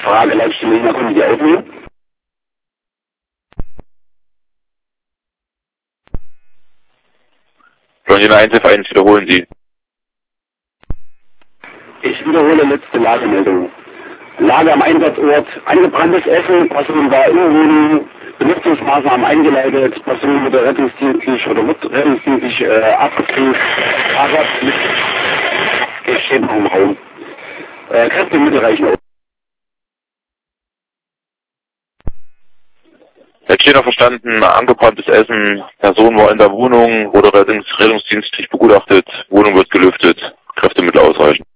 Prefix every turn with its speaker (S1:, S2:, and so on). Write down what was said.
S1: Frage, Leitstelle, können Sie aufnehmen?
S2: London 1F1, wiederholen Sie.
S1: Ich wiederhole letzte Lagemeldung. Lage am Einsatzort, eingebranntes Essen, Person war in Wohnung, Benutzungsmaßnahmen eingeleitet, Person wurde rettungsdienstlich oder wird rettungsdienstlich abgeprüft, Fahrrad mit steht noch im Raum. Kräfte im Mittel reichen aus.
S2: Jetzt steht noch verstanden, angebranntes Essen, Person war in der Wohnung, wurde rettungsdienstlich begutachtet, Wohnung wird gelüftet, Kräftemittel ausreichen.